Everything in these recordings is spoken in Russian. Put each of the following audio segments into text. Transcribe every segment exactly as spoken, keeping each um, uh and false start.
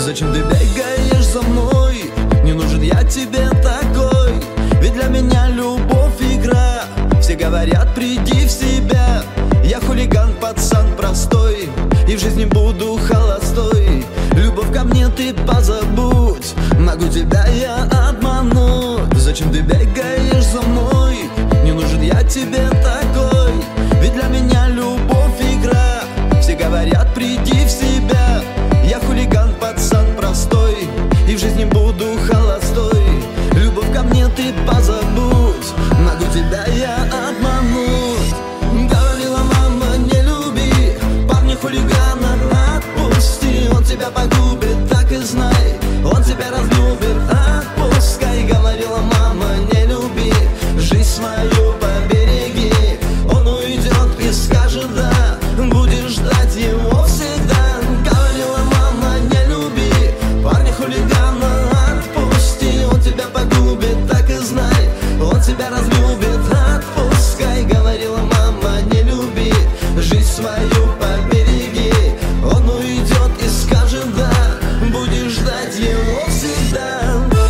Зачем ты бегаешь за мной? Не нужен я тебе такой. Ведь для меня любовь игра. Все говорят, приди в себя. Я хулиган, пацан простой, и в жизни буду холостой. Любовь ко мне ты позабудь, могу тебя я обмануть. Зачем ты бегаешь за мной? Не нужен я тебе такой. Ведь для меня любовь игра. Все говорят, приди в себя. Я хулиган, пацан простой, и в жизни буду холостой. Любовь ко мне ты позабудь, могу тебя я обмануть. Говорила мама, не люби парня хулигана, отпусти, он тебя погубит, так и знай, он тебя разлюбит, отпускай. Говорила мама, не люби, жизнь свою побереги, он уйдет и скажет да, будешь ждать его всегда. Говорила мама, не люби парня хулигана, отпусти, он тебя погубит, так и знай, он тебя разлюбит, отпускай. Говорила мама, не люби, жизнь свою побереги, он уйдет и скажет да, будешь ждать его всегда.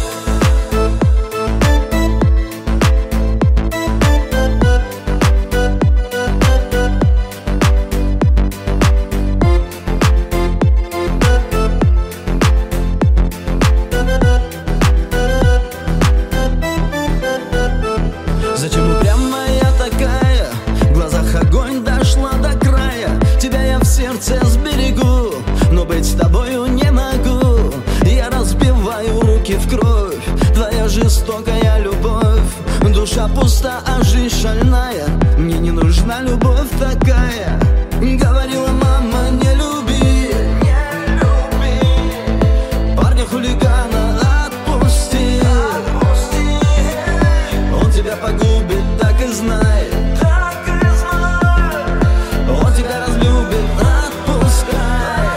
Зачем упрямая такая? В глазах огонь, дошла до края. Тебя я в сердце сберегу, но быть с тобою не могу. Я разбиваю руки в кровь, твоя жестокая любовь. Душа пуста, а жизнь шальная, мне не нужна любовь такая. Говорила мама, не люби, не люби парня хулигана, отпусти, отпусти. Он тебя погубит, так и знай, так и знай, он тебя разлюбит, отпускай,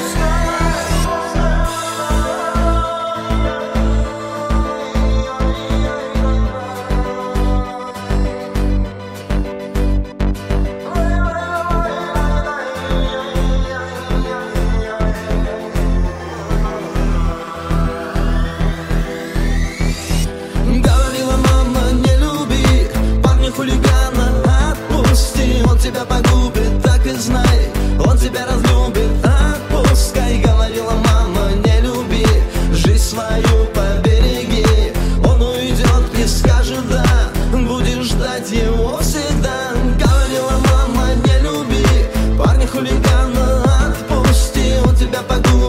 Говорила мама, не люби парня хулигана, отпусти, он тебя погубит, так и знай, он тебя разлюбит, отпускай. Говорила мама, не люби, жизнь свою побереги, он уйдет и скажет да, будешь ждать его всегда. Говорила мама, не люби парня хулигана, отпусти, он тебя погубит,